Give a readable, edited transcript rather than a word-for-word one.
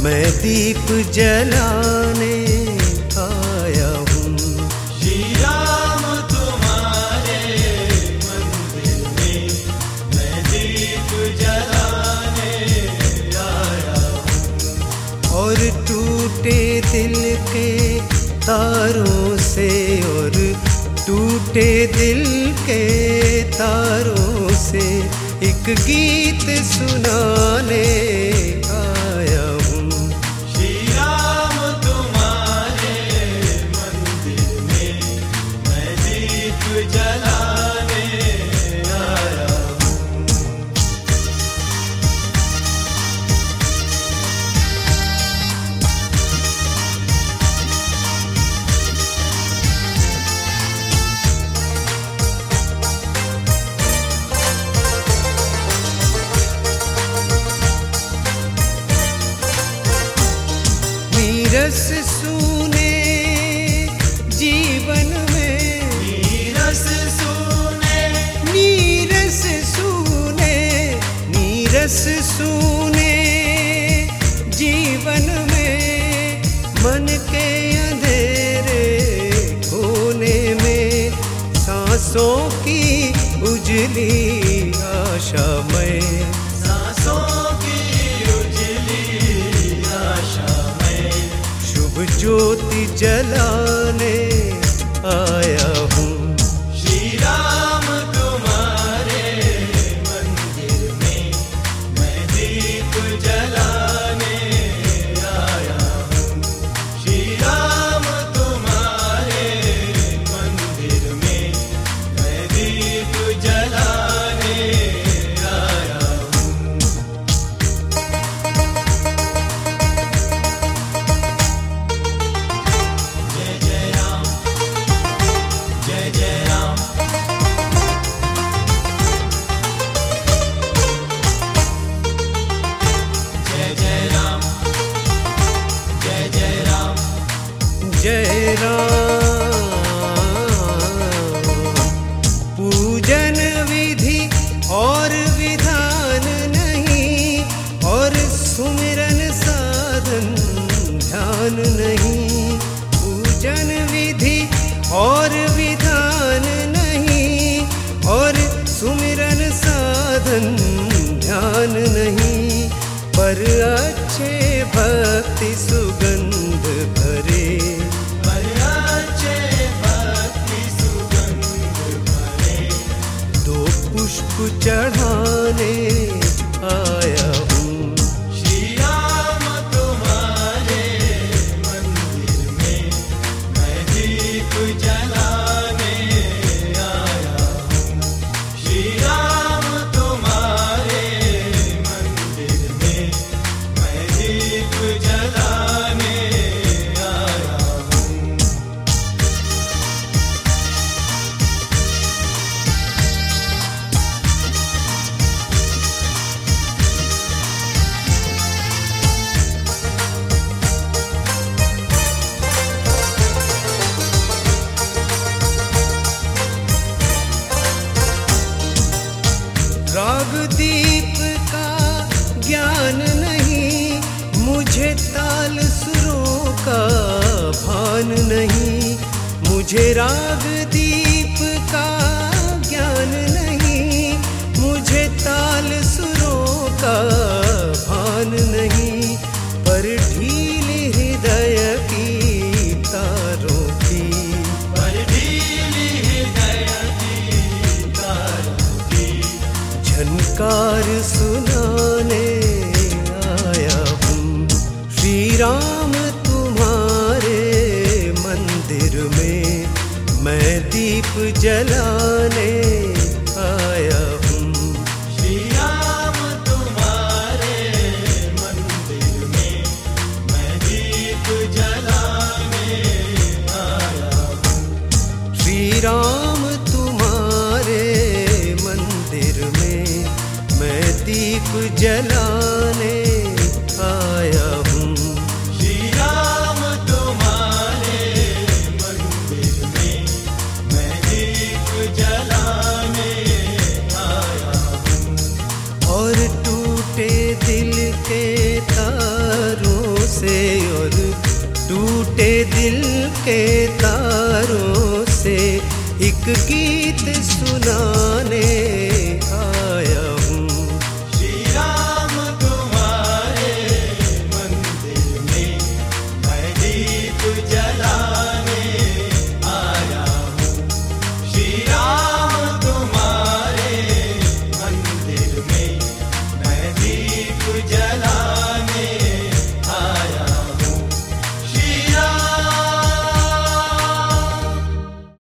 मैं दीप जलाने आया हूँ। श्री राम तुम्हारे मंदिर में मैं दीप जलाने आया हूँ। और टूटे दिल के तारों से, और टूटे दिल के तारों से एक गीत सुनाने आया हूँ। श्री राम तुम्हारे मंदिर में मैं दीप जलाने आया हूँ। नीरस सूने जीवन में, नीरस सूने, नीरस सूने, नीरस सूने जीवन में, मन के अंधेरे कोने में, सांसों की उजली आशा में, सांसों की उजली आशा में शुभ ज्योति जलाने आया हूँ। श्री राम तुम्हारे मंदिर में मैं दीप जलाने आया हूँ। श्री राम तुम्हारे मंदिर में मैं दीप जलाने आया हूँ। जय जय राम, जय जय राम, जय जय राम, जय जय राम, जय राम। पूजन विधि और विधान नहीं, और सुमिरन साधन ध्यान नहीं। पूजन विधि और विधान नहीं, और सुमिरन साधन ध्यान नहीं, पर अच्छे भक्ति सुगंध भरे, पर अच्छे भक्ति सुगंध भरे दो पुष्प चढ़ाने आया हूँ। श्री राम तुम्हारे मंदिर में मैं दीप जलाने आया हूँ। श्री राम तुम्हारे मंदिर में मैं दीप जलाने आया हूँ। राग दीप का ज्ञान नहीं, मुझे ताल सुरों का भान नहीं। मुझे राग दीप का ज्ञान नहीं, मुझे ताल सुरों का भान नहीं, पर ढीली हृदय की तारों की, पर ढीली हृदय की तारों की झनकार सुनाने आया हूँ। श्री राम तुम्हारे मंदिर में मैं दीप जलाने आया हूँ। श्री राम तुम्हारे मंदिर में मैं दीप जलाने आया हूँ। श्री राम तुम्हारे मंदिर में मैं दीप जलाने आया हूँ। श्री राम तुम्हारे मंदिर में मैं दीप जलाने आया हूँ। और टूटे दिल के तारों टूटे दिल के तारों से एक गीत सुना